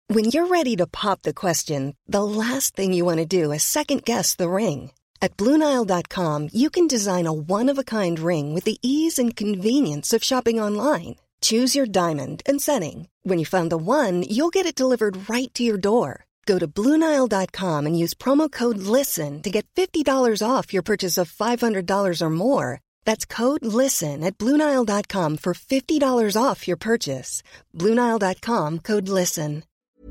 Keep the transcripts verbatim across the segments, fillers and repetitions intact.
When you're ready to pop the question, the last thing you want to do is second-guess the ring. At Blue Nile dot com, you can design a one-of-a-kind ring with the ease and convenience of shopping online. Choose your diamond and setting. When you find the one, you'll get it delivered right to your door. Go to Blue Nile dot com and use promo code LISTEN to get fifty dollars off your purchase of five hundred dollars or more. That's code LISTEN at Blue Nile dot com for fifty dollars off your purchase. Blue Nile dot com, code LISTEN.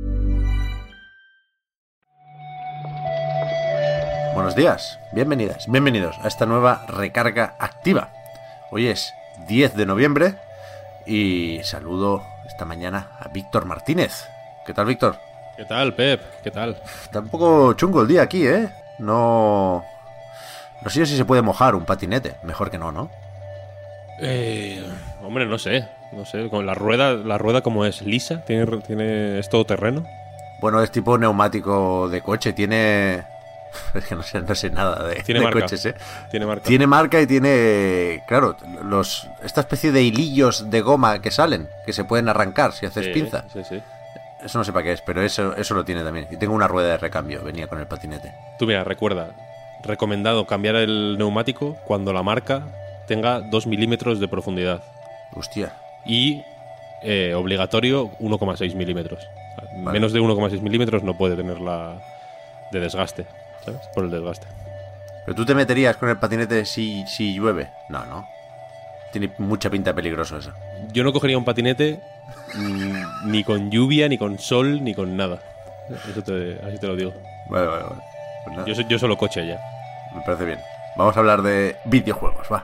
Buenos días, bienvenidas, bienvenidos a esta nueva recarga activa. Hoy es diez de noviembre y saludo esta mañana a Víctor Martínez. ¿Qué tal, Víctor? ¿Qué tal, Pep? ¿Qué tal? Está un poco chungo el día aquí, ¿eh? No... No sé si se puede mojar un patinete. Mejor que no, ¿no? Eh... Hombre, no sé. No sé, con la rueda, la rueda como es lisa, tiene, tiene es todo terreno. Bueno, es tipo neumático de coche, tiene... Es que no sé, no sé nada de, tiene de marca. coches, ¿eh? Tiene marca. Tiene marca y tiene, claro, los esta especie de hilillos de goma que salen, que se pueden arrancar si haces Sí, pinza. sí, sí. Eso no sé para qué es, pero eso, eso lo tiene también. Y tengo una rueda de recambio, venía con el patinete. Tú mira, recuerda, recomendado cambiar el neumático cuando la marca tenga dos milímetros de profundidad. Hostia. Y eh, obligatorio uno coma seis milímetros. O sea, Vale. Menos de uno coma seis milímetros no puede tener la de desgaste, ¿sabes? Por el desgaste. ¿Pero tú te meterías con el patinete si, si llueve? No, no. Tiene mucha pinta peligroso eso. Yo no cogería un patinete mm, ni con lluvia, ni con sol, ni con nada. Eso te, así te lo digo. Vale, vale, vale. Pues nada, Yo, so- yo solo coche ya. me parece bien. Vamos a hablar de videojuegos, va.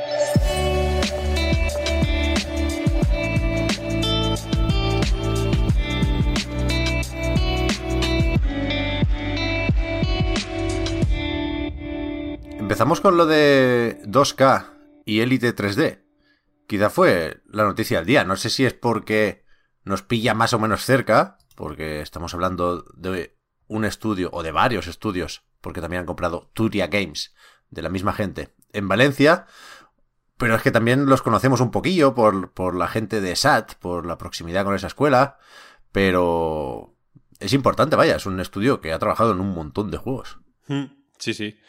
Empezamos con lo de dos K y Elite tres D. Quizá fue la noticia del día. No sé si es porque nos pilla más o menos cerca, porque estamos hablando de un estudio, o de varios estudios, porque también han comprado Turia Games, de la misma gente, en Valencia. Pero es que también los conocemos un poquillo por, por la gente de S A T, por la proximidad con esa escuela. Pero es importante, vaya, es un estudio que ha trabajado en un montón de juegos. Sí, sí.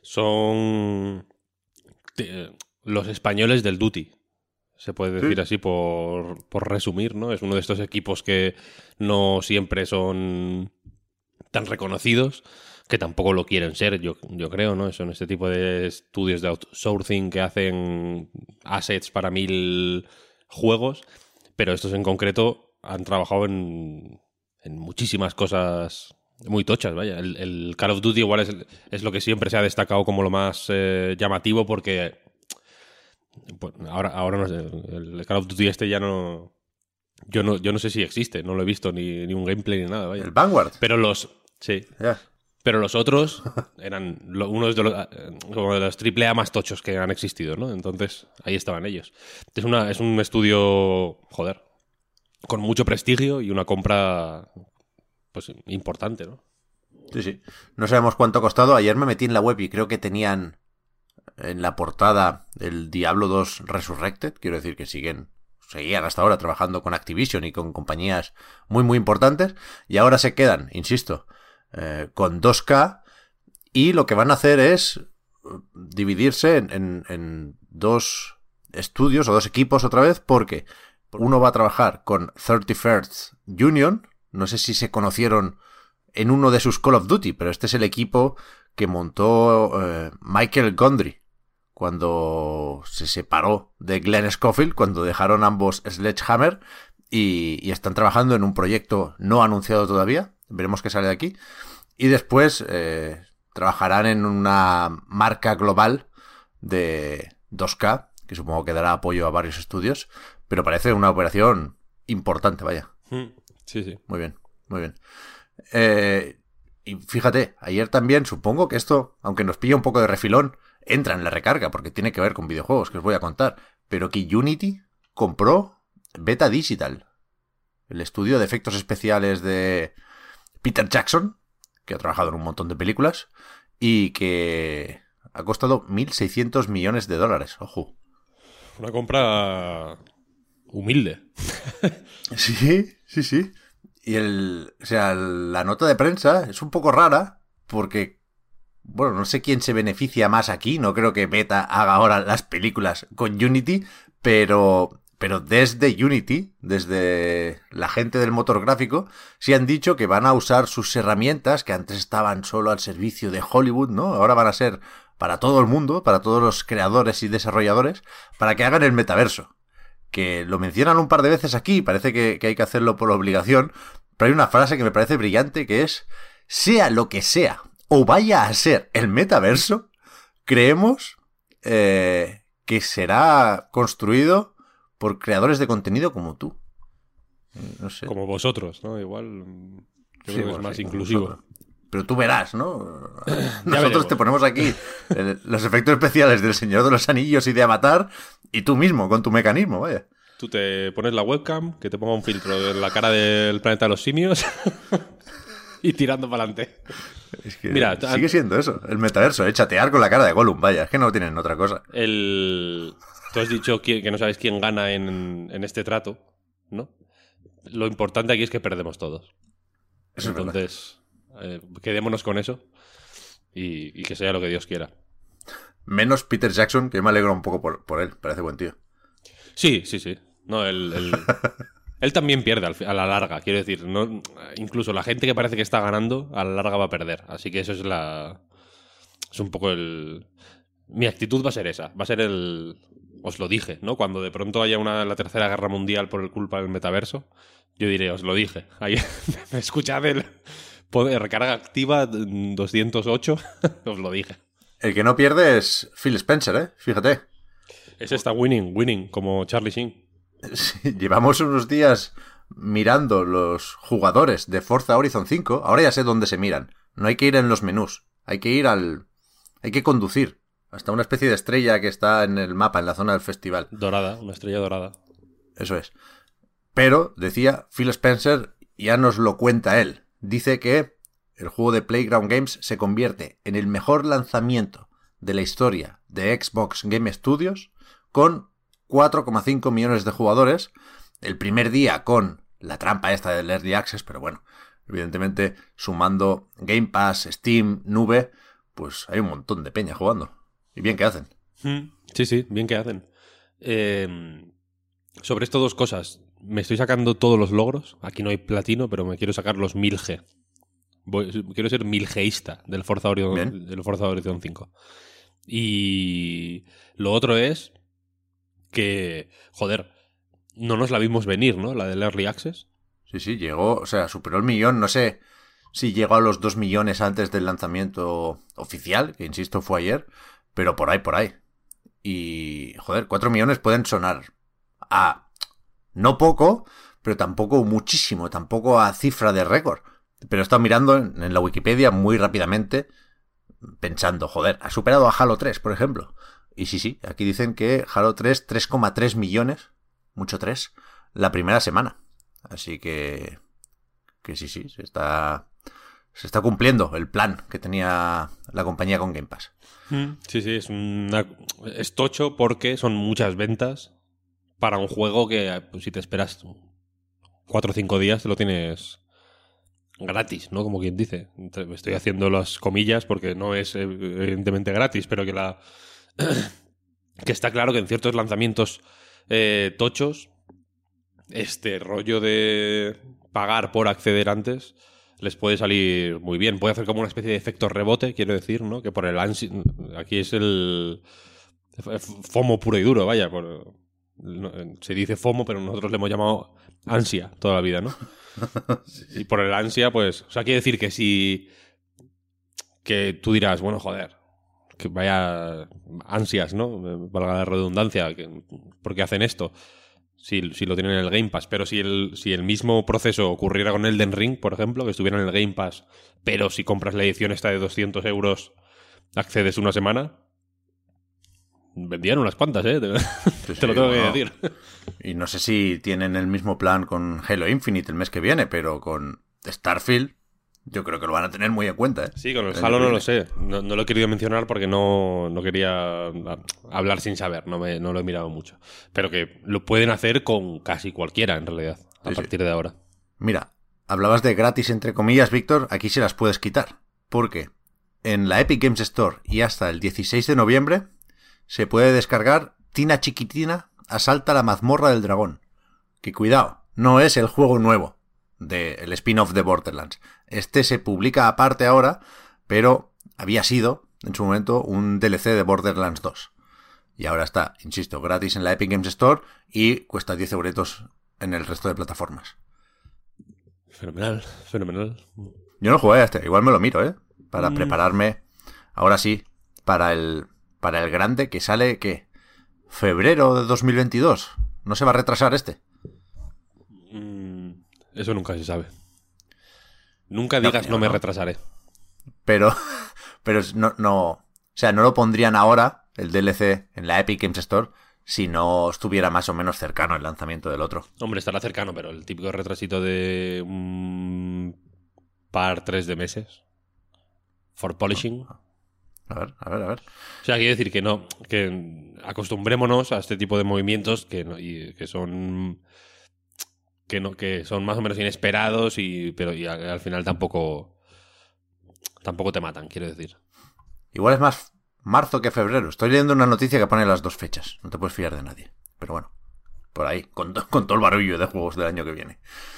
Son te- los españoles del Duty. Se puede decir Sí. así por, por resumir, ¿no? Es uno de estos equipos que no siempre son tan reconocidos, que tampoco lo quieren ser, yo, yo creo, ¿no? Son este tipo de estudios de outsourcing que hacen assets para mil juegos, pero estos en concreto han trabajado en, en muchísimas cosas muy tochas, vaya. El, el Call of Duty igual es, es lo que siempre se ha destacado como lo más eh, llamativo porque pues, ahora, ahora no sé, el Call of Duty este ya no... Yo no, yo no sé si existe, no lo he visto, ni, ni un gameplay ni nada, vaya. El Vanguard. Pero los... Sí. Ya. Pero los otros eran lo- unos de los, eh, como de los triple A más tochos que han existido, ¿no? Entonces, ahí estaban ellos. Es, una, es un estudio, joder, con mucho prestigio y una compra, pues, importante, ¿no? Sí, sí. No sabemos cuánto ha costado. Ayer me metí en la web y creo que tenían en la portada el Diablo dos Resurrected. Quiero decir que siguen, seguían hasta ahora trabajando con Activision y con compañías muy, muy importantes. Y ahora se quedan, insisto, eh, con dos K. Y lo que van a hacer es dividirse en, en, en dos estudios o dos equipos otra vez, porque uno va a trabajar con thirty-first Union. No sé si se conocieron en uno de sus Call of Duty, pero este es el equipo que montó eh, Michael Gondry cuando se separó de Glenn Scofield, cuando dejaron ambos Sledgehammer, y, y están trabajando en un proyecto no anunciado todavía, veremos qué sale de aquí, y después eh, trabajarán en una marca global de dos K, que supongo que dará apoyo a varios estudios, pero parece una operación importante, vaya. Sí, sí. Muy bien, muy bien. Eh, y fíjate, ayer también, supongo que esto, aunque nos pilla un poco de refilón, entra en la recarga, porque tiene que ver con videojuegos, que os voy a contar. Pero que Unity compró Beta Digital, el estudio de efectos especiales de Peter Jackson, que ha trabajado en un montón de películas, y que ha costado mil seiscientos millones de dólares. Ojo. Una compra humilde. Sí, sí, sí. Y el, o sea, la nota de prensa es un poco rara porque, bueno, no sé quién se beneficia más aquí. No creo que Meta haga ahora las películas con Unity, pero, pero desde Unity, desde la gente del motor gráfico, sí han dicho que van a usar sus herramientas que antes estaban solo al servicio de Hollywood, ¿no? Ahora van a ser para todo el mundo, para todos los creadores y desarrolladores, para que hagan el metaverso. Que lo mencionan un par de veces aquí, parece que, que hay que hacerlo por obligación, pero hay una frase que me parece brillante que es: sea lo que sea o vaya a ser el metaverso, creemos eh, que será construido por creadores de contenido como tú. No sé. Como vosotros, ¿no? Igual yo Sí, creo que bueno, es más sí, inclusivo. nosotros. Pero tú verás, ¿no? Nosotros veremos. te ponemos aquí el, los efectos especiales del Señor de los Anillos y de Avatar, y tú mismo, con tu mecanismo, vaya. Tú te pones la webcam, que te ponga un filtro en la cara del planeta de los simios y tirando para adelante. Es que Mira, sigue siendo eso, el metaverso, ¿eh? Chatear con la cara de Gollum, vaya, es que no tienen otra cosa. El... Tú has dicho que, que no sabes quién gana en, en este trato, ¿no? Lo importante aquí es que perdemos todos. Eso es verdad. Entonces, eh, quedémonos con eso y, y que sea lo que Dios quiera. Menos Peter Jackson, que me alegro un poco por, por él, parece buen tío. Sí, sí, sí. No, él, él, él también pierde al fi- a la larga, quiero decir. No, incluso la gente que parece que está ganando, a la larga va a perder. Así que eso es la... Es un poco el... Mi actitud va a ser esa. Va a ser el... Os lo dije, ¿no? Cuando de pronto haya una la tercera guerra mundial por el culpa del metaverso, yo diré, os lo dije. Ahí, escuchad el poder, recarga activa doscientos ocho, os lo dije. El que no pierde es Phil Spencer, ¿eh? Fíjate. Ese está winning, winning, como Charlie Sheen. Sí, llevamos unos días mirando los jugadores de Forza Horizon cinco. Ahora ya sé dónde se miran. No hay que ir en los menús. Hay que ir al... Hay que conducir hasta una especie de estrella que está en el mapa, en la zona del festival. Dorada, una estrella dorada. Eso es. Pero, decía, Phil Spencer ya nos lo cuenta él. Dice que el juego de Playground Games se convierte en el mejor lanzamiento de la historia de Xbox Game Studios, con cuatro coma cinco millones de jugadores. El primer día con la trampa esta del Early Access, pero bueno, evidentemente sumando Game Pass, Steam, Nube, pues hay un montón de peña jugando. Y bien que hacen. Sí, sí, bien que hacen. Eh, sobre esto dos cosas. Me estoy sacando todos los logros. Aquí no hay platino, pero me quiero sacar los mil G. Voy, quiero ser mil Gista del Forza Horizon, del Forza Horizon cinco. Y lo otro es que, joder, no nos la vimos venir, ¿no? La del Early Access. Sí, sí, llegó, o sea, superó el millón, no sé si llegó a los dos millones antes del lanzamiento oficial, que insisto fue ayer, pero por ahí, por ahí. Y, joder, cuatro millones pueden sonar a no poco, pero tampoco muchísimo, tampoco a cifra de récord. Pero he estado mirando en, en la Wikipedia muy rápidamente, pensando, joder, ha superado a Halo tres, por ejemplo. Y sí, sí, aquí dicen que Halo tres, tres coma tres millones, mucho tres, la primera semana. Así que, que sí, sí, se está, se está cumpliendo el plan que tenía la compañía con Game Pass. Sí, sí, es, una, es tocho porque son muchas ventas para un juego que, pues, si te esperas cuatro o cinco días te lo tienes gratis, ¿no? Como quien dice. Estoy haciendo las comillas porque no es evidentemente gratis, pero que la que está claro que en ciertos lanzamientos eh, tochos este rollo de pagar por acceder antes les puede salir muy bien. Puede hacer como una especie de efecto rebote, quiero decir, ¿no? Que por el ansia... Aquí es el FOMO puro y duro, vaya. Por... Se dice FOMO, pero nosotros le hemos llamado ansia toda la vida, ¿no? Sí. Y por el ansia, pues... O sea, quiere decir que si... Que tú dirás, bueno, joder, que vaya ansias, ¿no? Valga la redundancia, que, ¿por qué hacen esto? Si, si lo tienen en el Game Pass. Pero si el, si el mismo proceso ocurriera con Elden Ring, por ejemplo, que estuviera en el Game Pass, pero si compras la edición esta de doscientos euros, accedes una semana, vendían unas cuantas, ¿eh? Te, sí, sí, te lo tengo bueno, que decir. Y no sé si tienen el mismo plan con Halo Infinite el mes que viene, pero con Starfield yo creo que lo van a tener muy en cuenta, ¿eh? Sí, con el Halo no lo sé. No, no lo he querido mencionar porque no, no quería hablar sin saber. No, me, no lo he mirado mucho. Pero que lo pueden hacer con casi cualquiera, en realidad, a sí, partir sí. de ahora. Mira, hablabas de gratis entre comillas, Víctor, aquí se las puedes quitar. Porque en la Epic Games Store y hasta el dieciséis de noviembre se puede descargar Tina Chiquitina Asalta la mazmorra del dragón. Que cuidado, no es el juego nuevo del spin-off de Borderlands. Este se publica aparte ahora, pero había sido en su momento un D L C de Borderlands dos. Y ahora está, insisto, gratis en la Epic Games Store y cuesta diez euretos en el resto de plataformas. Fenomenal, fenomenal. Yo no jugué a este, igual me lo miro, ¿eh? Para mm. prepararme, ahora sí, para el, para el grande que sale, ¿qué? Febrero de dos mil veintidós. ¿No se va a retrasar este? Mm, eso nunca se sabe. Nunca digas no, no me no. retrasaré. Pero, pero no, no, o sea, no lo pondrían ahora, el D L C, en la Epic Games Store, si no estuviera más o menos cercano el lanzamiento del otro. Hombre, estará cercano, pero el típico retrasito de un par, tres de meses. For polishing. A ver, a ver, a ver. O sea, quiero decir que no, que acostumbrémonos a este tipo de movimientos que, no, y, que son que no, que son más o menos inesperados y pero y al, al final tampoco tampoco te matan, quiero decir. Igual es más marzo que febrero. Estoy leyendo una noticia que pone las dos fechas. No te puedes fiar de nadie. Pero bueno, por ahí, con, con todo el barullo de juegos del año que viene.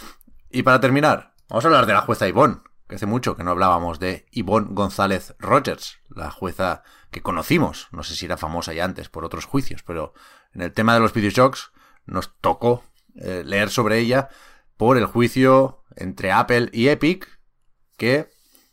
Y para terminar, vamos a hablar de la jueza Ivonne. Que hace mucho que no hablábamos de Ivonne González Rogers, la jueza que conocimos. No sé si era famosa ya antes por otros juicios, pero en el tema de los videojuegos nos tocó eh, leer sobre ella por el juicio entre Apple y Epic, que,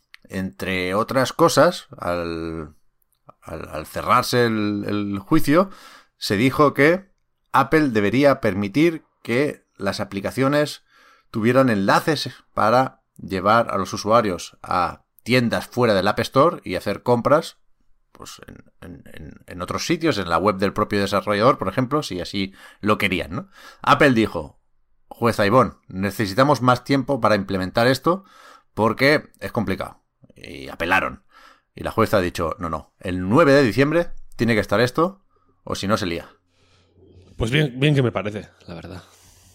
entre otras cosas, al, al, al cerrarse el, el juicio, se dijo que Apple debería permitir que las aplicaciones tuvieran enlaces para llevar a los usuarios a tiendas fuera del App Store y hacer compras pues en, en, en otros sitios, en la web del propio desarrollador, por ejemplo, si así lo querían, ¿no? Apple dijo, jueza Ivonne, necesitamos más tiempo para implementar esto porque es complicado. Y apelaron. Y la jueza ha dicho, no, no, el nueve de diciembre tiene que estar esto o si no se lía. Pues bien, bien que me parece, la verdad.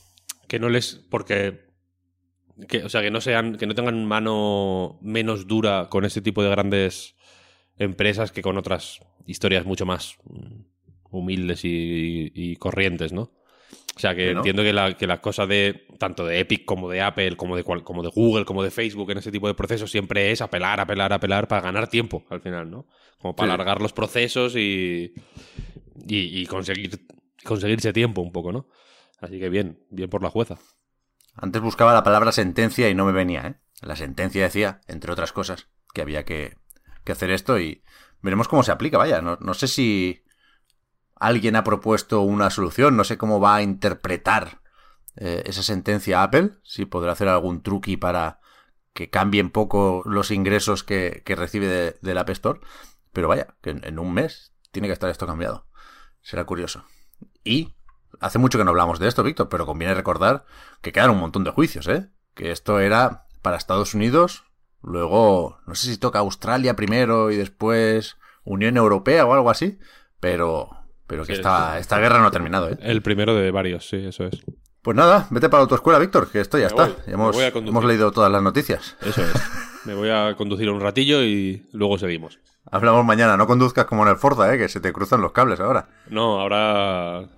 Que no les... porque... Que, o sea, que no sean, que no tengan mano menos dura con este tipo de grandes empresas que con otras historias mucho más humildes y, y corrientes, ¿no? O sea, que ¿no? entiendo que la, que la cosa de tanto de Epic como de Apple, como de, como de Google, como de Facebook en ese tipo de procesos siempre es apelar, apelar, apelar para ganar tiempo al final, ¿no? Como para sí. alargar los procesos y, y, y conseguir conseguirse tiempo un poco, ¿no? Así que bien, bien por la jueza. Antes buscaba la palabra sentencia y no me venía, ¿eh? La sentencia decía, entre otras cosas, que había que, que hacer esto y veremos cómo se aplica, vaya. No, no sé si alguien ha propuesto una solución, no sé cómo va a interpretar eh, esa sentencia Apple, si podrá hacer algún truqui para que cambie un poco los ingresos que, que recibe de, del App Store, pero vaya, que en, en un mes tiene que estar esto cambiado. Será curioso. Y... hace mucho que no hablamos de esto, Víctor, pero conviene recordar que quedan un montón de juicios, ¿eh? Que esto era para Estados Unidos, luego, no sé si toca Australia primero y después Unión Europea o algo así, pero, pero que sí, esta, sí. esta guerra no ha terminado, ¿eh? El primero de varios, sí, eso es. Pues nada, vete para la autoescuela, Víctor, que esto ya me está. Voy, ya hemos, hemos leído todas las noticias. Eso es. Me voy a conducir un ratillo y luego seguimos. Hablamos mañana. No conduzcas como en el Forza, ¿eh? Que se te cruzan los cables ahora. No, ahora...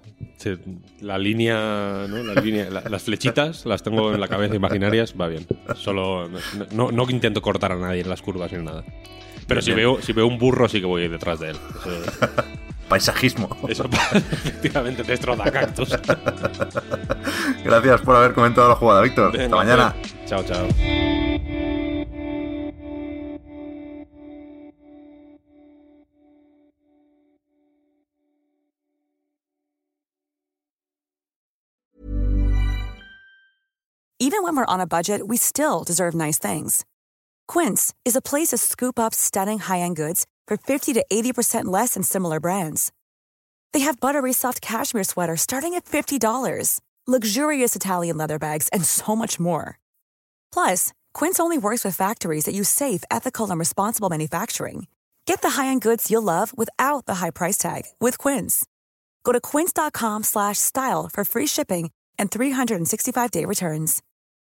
la línea, ¿no? La línea la, las flechitas las tengo en la cabeza imaginarias, va bien. Solo no, no intento cortar a nadie en las curvas ni nada. Pero si veo, si veo un burro sí que voy detrás de él. Eso, paisajismo. Eso efectivamente destroza cactus. Gracias por haber comentado la jugada, Víctor. Venga, hasta mañana. Pues, chao, chao. Even when we're on a budget, we still deserve nice things. Quince is a place to scoop up stunning high-end goods for fifty to eighty percent less than similar brands. They have buttery soft cashmere sweaters starting at fifty dollars, luxurious Italian leather bags, and so much more. Plus, Quince only works with factories that use safe, ethical, and responsible manufacturing. Get the high-end goods you'll love without the high price tag with Quince. Go to quince.com slash style for free shipping and three sixty-five day returns.